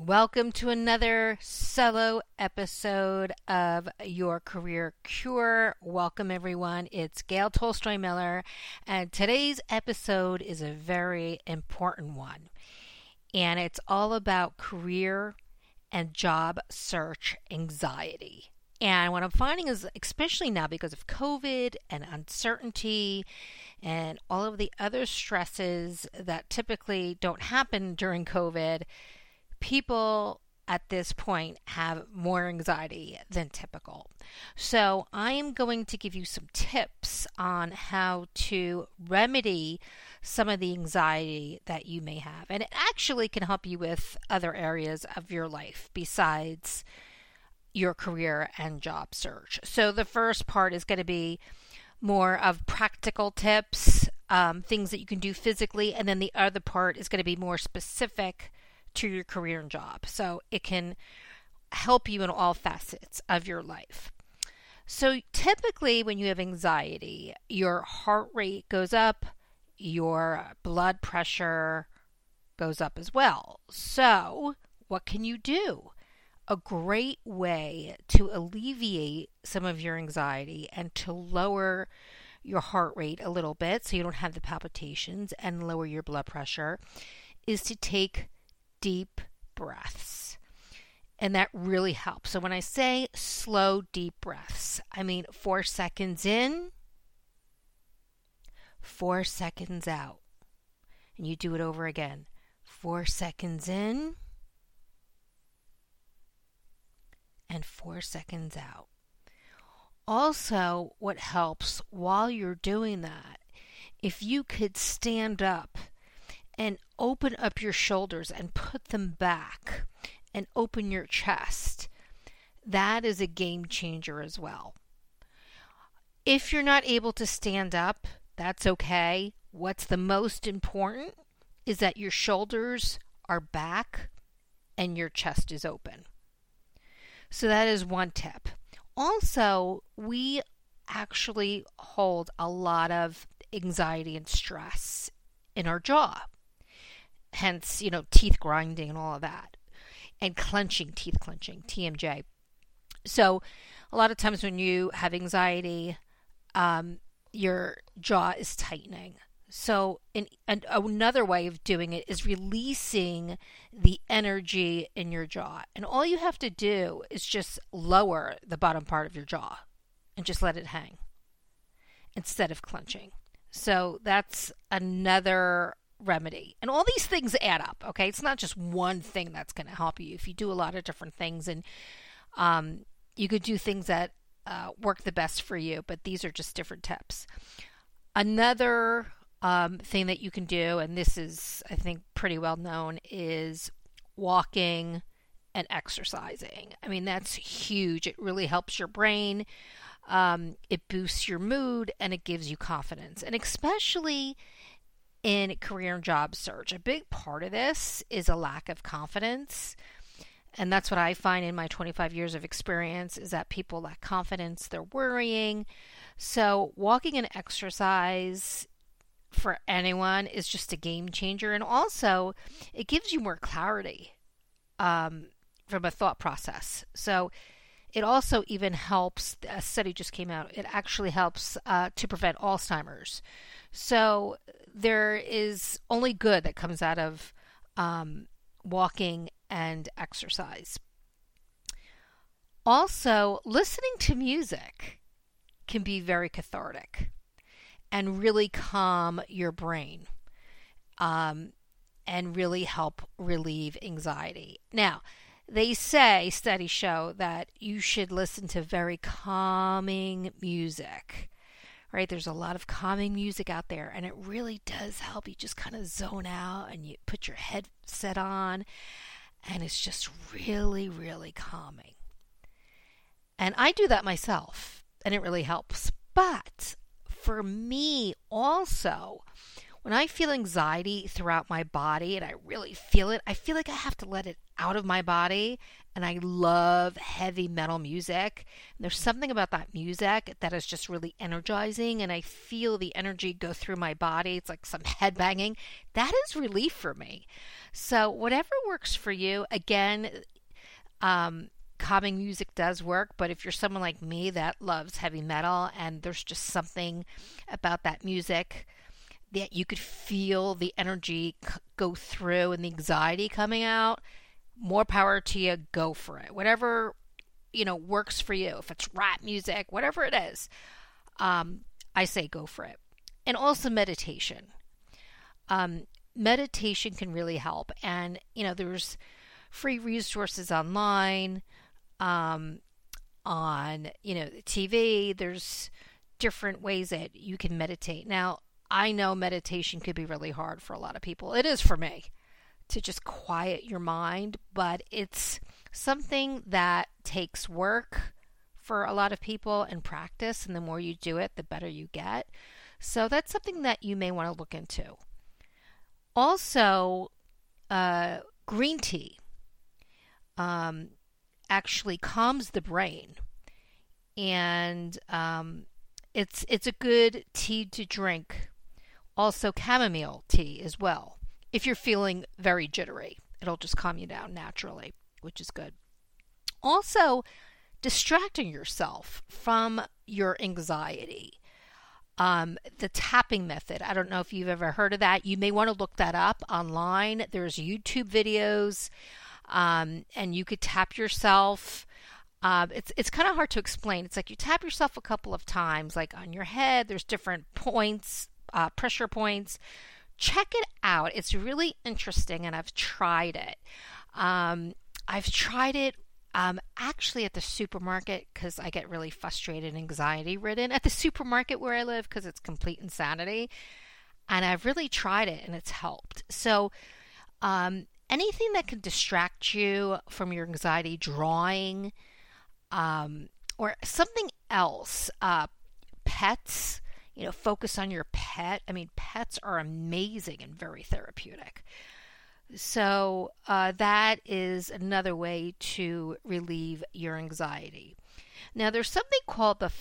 Welcome to another solo episode of Your Career Cure. Welcome, everyone. It's Gail Tolstoy Miller, and today's episode is a very important one. And it's all about career and job search anxiety. And what I'm finding is, especially now because of COVID and uncertainty and all of the other stresses that typically don't happen during COVID, people at this point have more anxiety than typical. So I am going to give you some tips on how to remedy some of the anxiety that you may have. And it actually can help you with other areas of your life besides your career and job search. So the first part is going to be more of practical tips, things that you can do physically. And then the other part is going to be more specific to your career and job. So it can help you in all facets of your life. So typically when you have anxiety, your heart rate goes up, your blood pressure goes up as well. So what can you do? A great way to alleviate some of your anxiety and to lower your heart rate a little bit so you don't have the palpitations and lower your blood pressure is to take deep breaths. And that really helps. So when I say slow, deep breaths, I mean 4 seconds in, 4 seconds out. And you do it over again. 4 seconds in and 4 seconds out. Also, what helps while you're doing that, if you could stand up and open up your shoulders and put them back and open your chest, that is a game changer as well. If you're not able to stand up, that's okay. What's the most important is that your shoulders are back and your chest is open. So that is one tip. Also, we actually hold a lot of anxiety and stress in our jaw. Hence, teeth grinding and all of that. And teeth clenching, TMJ. So a lot of times when you have anxiety, your jaw is tightening. So another way of doing it is releasing the energy in your jaw. And all you have to do is just lower the bottom part of your jaw and just let it hang instead of clenching. So that's another remedy. And all these things add up, okay? It's not just one thing that's going to help you. If you do a lot of different things, and you could do things that work the best for you, but these are just different tips. Another thing that you can do, and this is, I think, pretty well known, is walking and exercising. I mean, that's huge. It really helps your brain. It boosts your mood, and it gives you confidence. And especially in career and job search, a big part of this is a lack of confidence. And that's what I find in my 25 years of experience is that people lack confidence, they're worrying. So walking and exercise for anyone is just a game changer. And also it gives you more clarity from a thought process. So it also even helps, a study just came out, it actually helps to prevent Alzheimer's. So there is only good that comes out of walking and exercise. Also, listening to music can be very cathartic and really calm your brain and really help relieve anxiety. Now, studies show that you should listen to very calming music. Right? There's a lot of calming music out there, and it really does help you just kind of zone out, and you put your headset on, and it's just really, really calming. And I do that myself, and it really helps. But for me also, When I feel anxiety throughout my body and I really feel it, I feel like I have to let it out of my body. And I love heavy metal music. And there's something about that music that is just really energizing, and I feel the energy go through my body. It's like some headbanging. That is relief for me. So whatever works for you, again, calming music does work, but if you're someone like me that loves heavy metal and there's just something about that music that you could feel the energy go through and the anxiety coming out, more power to you. Go for it. Whatever, works for you. If it's rap music, whatever it is, I say go for it. And also meditation. Meditation can really help. And, there's free resources online, on, TV. There's different ways that you can meditate. Now, I know meditation could be really hard for a lot of people. It is for me, to just quiet your mind, but it's something that takes work for a lot of people and practice, and the more you do it, the better you get. So that's something that you may want to look into. Also, green tea actually calms the brain, and it's a good tea to drink. Also, chamomile tea as well. If you're feeling very jittery, it'll just calm you down naturally, which is good. Also, distracting yourself from your anxiety. The tapping method. I don't know if you've ever heard of that. You may want to look that up online. There's YouTube videos, and you could tap yourself. It's kind of hard to explain. It's like you tap yourself a couple of times, like on your head. There's different points, pressure points. Check it out. It's really interesting, and I've tried it. Actually at the supermarket, because I get really frustrated and anxiety ridden at the supermarket where I live, because it's complete insanity. And I've really tried it, and it's helped. So anything that can distract you from your anxiety, drawing, or something else, pets, focus on your pet. I mean, pets are amazing and very therapeutic. So that is another way to relieve your anxiety. Now, there's something called the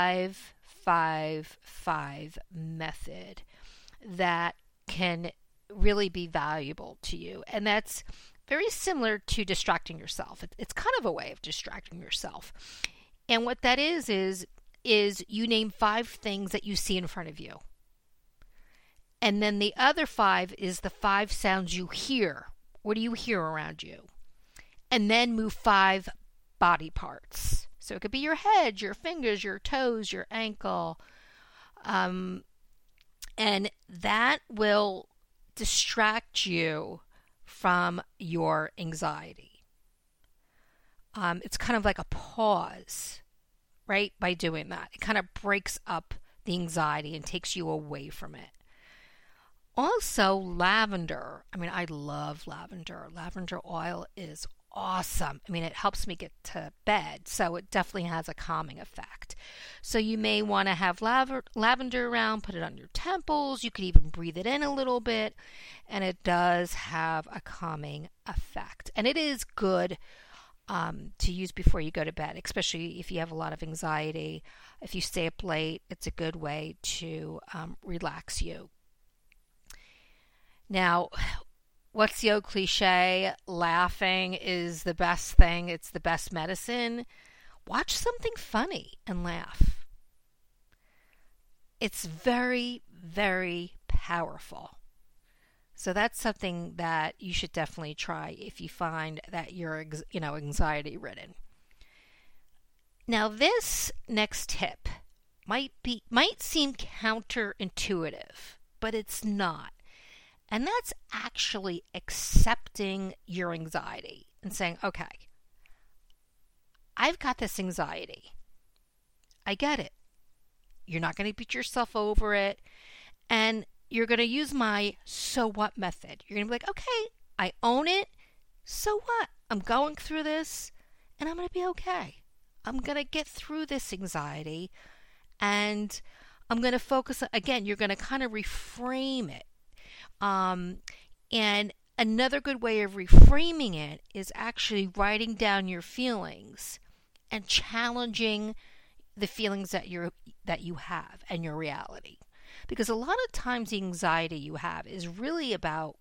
5-5-5 method that can really be valuable to you. And that's very similar to distracting yourself. It's kind of a way of distracting yourself. And what that is you name 5 things that you see in front of you. And then the other 5 is the 5 sounds you hear. What do you hear around you? And then move 5 body parts. So it could be your head, your fingers, your toes, your ankle. And that will distract you from your anxiety. It's kind of like a pause, right? By doing that, it kind of breaks up the anxiety and takes you away from it. Also, lavender. I mean, I love lavender. Lavender oil is awesome. I mean, it helps me get to bed, so it definitely has a calming effect. So you may want to have lavender around, put it on your temples. You could even breathe it in a little bit, and it does have a calming effect. And it is good to use before you go to bed, especially if you have a lot of anxiety. If you stay up late, it's a good way to relax you. Now, what's the old cliche? Laughing is the best thing. It's the best medicine. Watch something funny and laugh. It's very, very powerful. So that's something that you should definitely try if you find that you're, anxiety ridden. Now, this next tip might seem counterintuitive, but it's not. And that's actually accepting your anxiety and saying, okay, I've got this anxiety. I get it. You're not going to beat yourself over it. And you're going to use my so what method. You're going to be like, okay, I own it. So what? I'm going through this and I'm going to be okay. I'm going to get through this anxiety, and I'm going to focus. Again, you're going to kind of reframe it. And another good way of reframing it is actually writing down your feelings and challenging the feelings that you have and your reality. Because a lot of times the anxiety you have is really about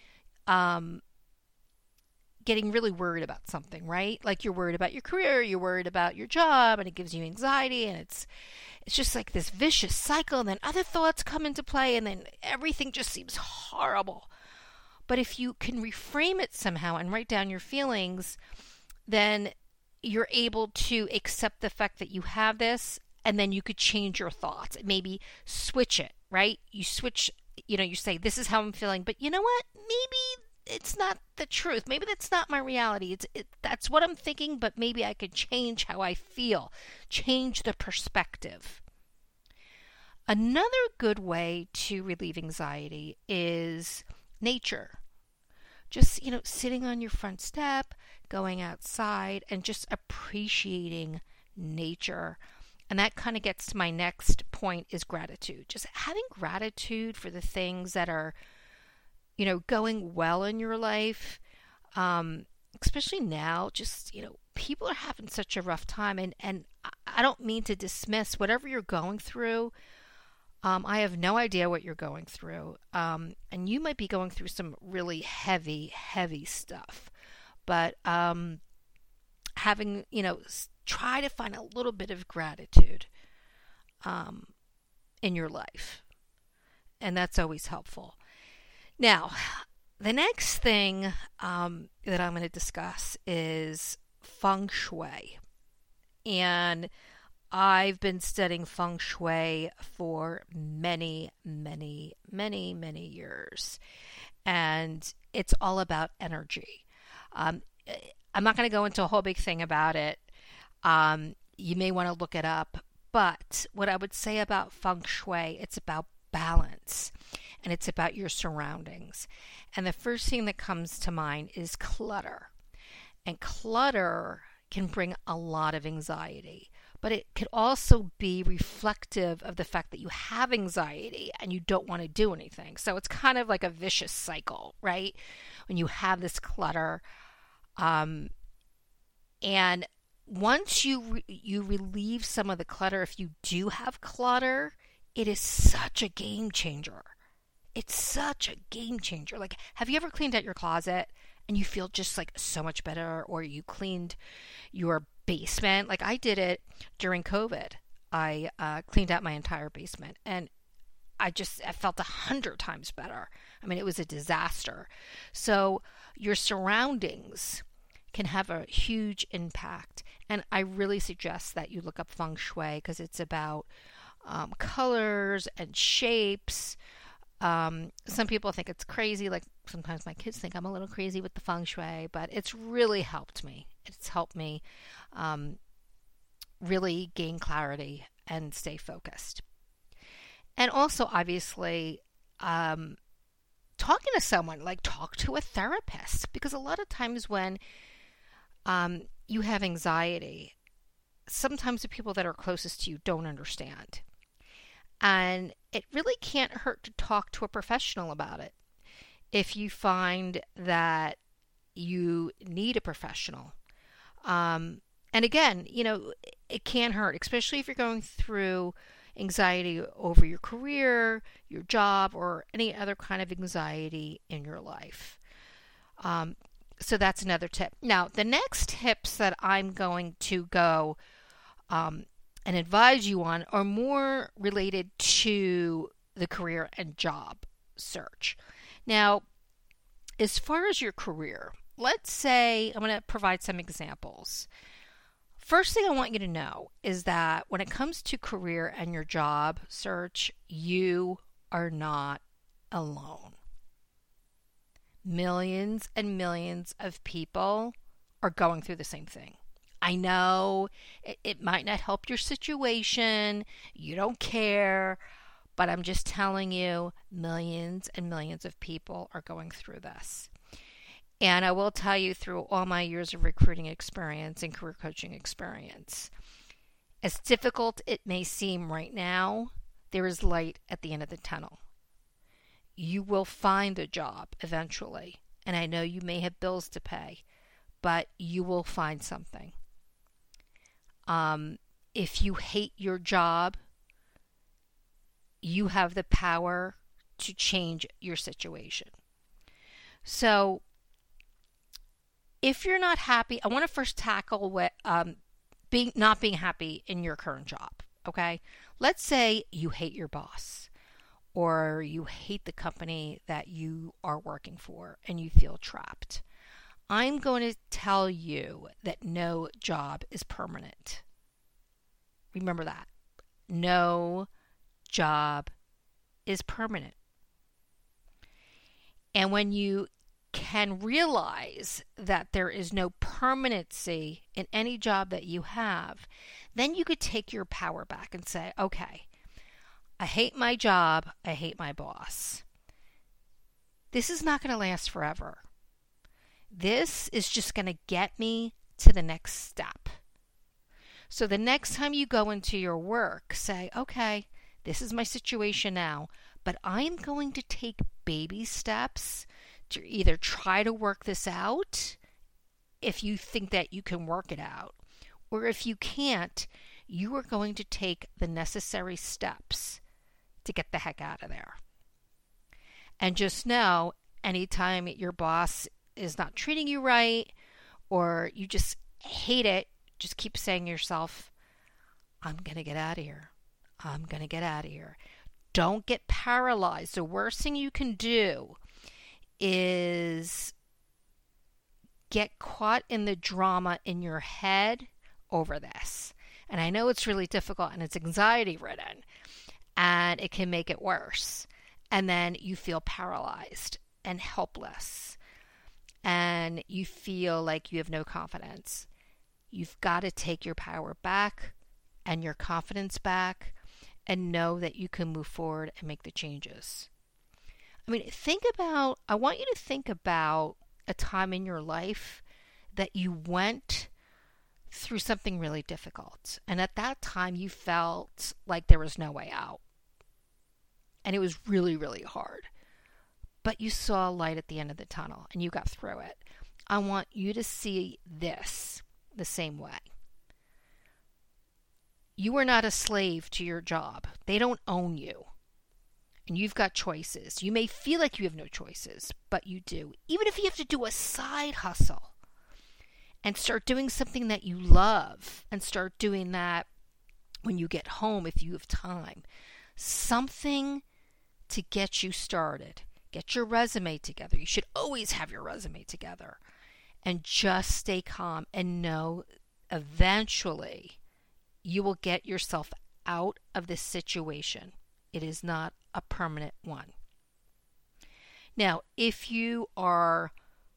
getting really worried about something, right? Like you're worried about your career, you're worried about your job, and it gives you anxiety, and it's just like this vicious cycle, and then other thoughts come into play, and then everything just seems horrible. But if you can reframe it somehow and write down your feelings, then you're able to accept the fact that you have this, and then you could change your thoughts. Maybe switch it, right? You switch, you say, this is how I'm feeling, but you know what? Maybe it's not the truth. Maybe that's not my reality. That's what I'm thinking, but maybe I could change how I feel, change the perspective. Another good way to relieve anxiety is nature. Just, sitting on your front step, going outside, and just appreciating nature. And that kind of gets to my next point is gratitude. Just having gratitude for the things that are, going well in your life. Especially now, just, people are having such a rough time. And I don't mean to dismiss whatever you're going through. I have no idea what you're going through. And you might be going through some really heavy, heavy stuff. But having, try to find a little bit of gratitude in your life. And that's always helpful. Now, the next thing that I'm going to discuss is feng shui. And I've been studying feng shui for many, many, many, many years. And it's all about energy. I'm not going to go into a whole big thing about it. You may want to look it up. But what I would say about feng shui, it's about balance. And it's about your surroundings. And the first thing that comes to mind is clutter. And clutter can bring a lot of anxiety. But it could also be reflective of the fact that you have anxiety and you don't want to do anything. So it's kind of like a vicious cycle, right? When you have this clutter. And once you relieve some of the clutter, if you do have clutter, it is such a game changer. It's such a game changer. Like, have you ever cleaned out your closet and you feel just like so much better? Or you cleaned your basement? Like I did it during COVID. I cleaned out my entire basement and I felt 100 times better. I mean, it was a disaster. So your surroundings can have a huge impact. And I really suggest that you look up feng shui because it's about colors and shapes. Some people think it's crazy. Like sometimes my kids think I'm a little crazy with the feng shui, but it's really helped me. It's helped me really gain clarity and stay focused. And also, obviously, talking to someone, like talk to a therapist, because a lot of times when you have anxiety, sometimes the people that are closest to you don't understand. And it really can't hurt to talk to a professional about it. If you find that you need a professional. And again, it can hurt, especially if you're going through anxiety over your career, your job, or any other kind of anxiety in your life. So that's another tip. Now, the next tips that I'm going to go and advise you on are more related to the career and job search. Now, as far as your career, let's say I'm going to provide some examples. First thing I want you to know is that when it comes to career and your job search, you are not alone. Millions and millions of people are going through the same thing. I know it might not help your situation. You don't care. But I'm just telling you, millions and millions of people are going through this. And I will tell you, through all my years of recruiting experience and career coaching experience, as difficult it may seem right now, there is light at the end of the tunnel. you will find a job eventually. And I know you may have bills to pay, but you will find something. If you hate your job, you have the power to change your situation. So if you're not happy, I want to first tackle what not being happy in your current job. Okay, let's say you hate your boss, or you hate the company that you are working for and you feel trapped. I'm going to tell you that no job is permanent. Remember that. No job is permanent. And when you can realize that there is no permanency in any job that you have, then you could take your power back and say, okay, I hate my job. I hate my boss. This is not going to last forever. This is just going to get me to the next step. So the next time you go into your work, say, okay, this is my situation now, but I'm going to take baby steps to either try to work this out if you think that you can work it out, or if you can't, you are going to take the necessary steps to get the heck out of there. And just know, anytime your boss is not treating you right, or you just hate it, just keep saying to yourself, I'm going to get out of here. I'm going to get out of here. Don't get paralyzed. The worst thing you can do is get caught in the drama in your head over this. And I know it's really difficult and it's anxiety ridden, and it can make it worse. And then you feel paralyzed and helpless, and you feel like you have no confidence. You've got to take your power back and your confidence back and know that you can move forward and make the changes. I mean, I want you to think about a time in your life that you went through something really difficult. And at that time, you felt like there was no way out. And it was really, really hard. But you saw a light at the end of the tunnel and you got through it. I want you to see this the same way. You are not a slave to your job. They don't own you. And you've got choices. You may feel like you have no choices, but you do. Even if you have to do a side hustle and start doing something that you love, and start doing that when you get home if you have time. Something to get you started. Get your resume together. You should always have your resume together. And just stay calm and know eventually you will get yourself out of this situation. It is not a permanent one. Now, if you are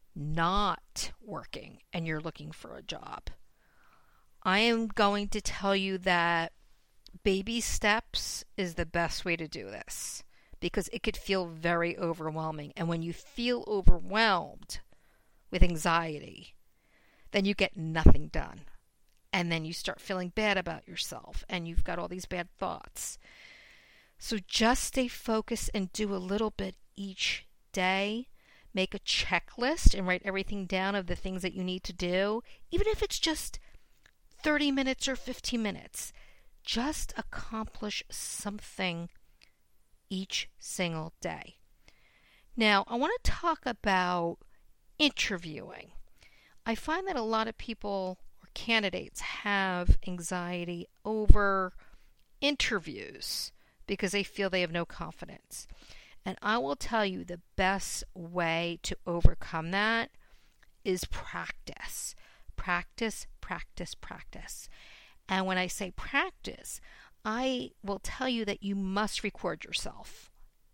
not working and you're looking for a job, I am going to tell you that baby steps is the best way to do this, because it could feel very overwhelming. And when you feel overwhelmed with anxiety, then you get nothing done. And then you start feeling bad about yourself and you've got all these bad thoughts. So just stay focused and do a little bit each day. Make a checklist and write everything down of the things that you need to do. Even if it's just 30 minutes or 15 minutes, just accomplish something each single day. Now, I want to talk about interviewing. I find that a lot of people or candidates have anxiety over interviews because they feel they have no confidence. And I will tell you the best way to overcome that is practice. Practice, practice, practice. And when I say practice, I will tell you that you must record yourself.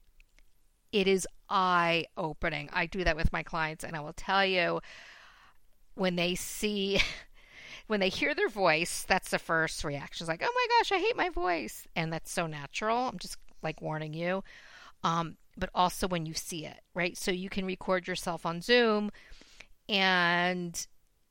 It is eye-opening. I do that with my clients, and I will tell you, when they hear their voice, that's the first reaction. It's like, oh my gosh, I hate my voice. And that's so natural. I'm just like warning you. But also when you see it, right? So you can record yourself on Zoom, and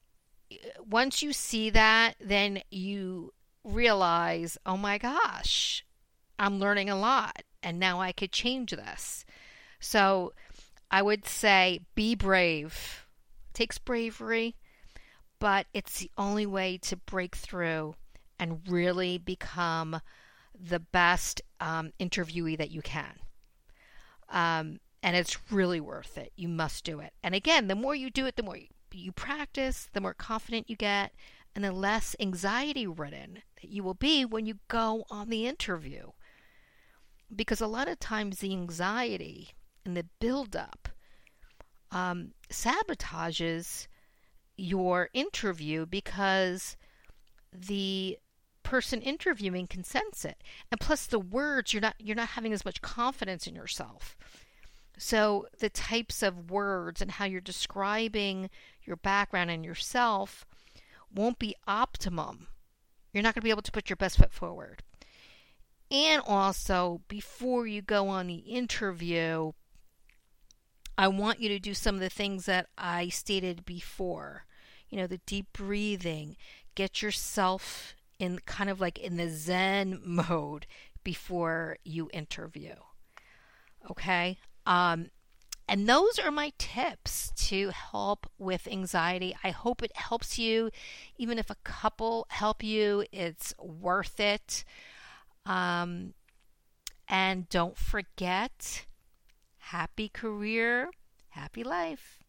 once you see that, then you realize, oh my gosh, I'm learning a lot, and now I could change this. So I would say be brave. It takes bravery, but it's the only way to break through and really become the best interviewee that you can. And it's really worth it. You must do it. And again, the more you do it, the more you practice, the more confident you get, and the less anxiety ridden that you will be when you go on the interview. Because a lot of times the anxiety and the buildup sabotages your interview because the person interviewing can sense it, and plus the words, you're not having as much confidence in yourself. So the types of words and how you're describing your background and yourself won't be optimum. You're not going to be able to put your best foot forward. And also, before you go on the interview, I want you to do some of the things that I stated before. The deep breathing, get yourself in kind of like in the Zen mode before you interview. Okay? And those are my tips to help with anxiety. I hope it helps you. Even if a couple help you, it's worth it. And don't forget, happy career, happy life.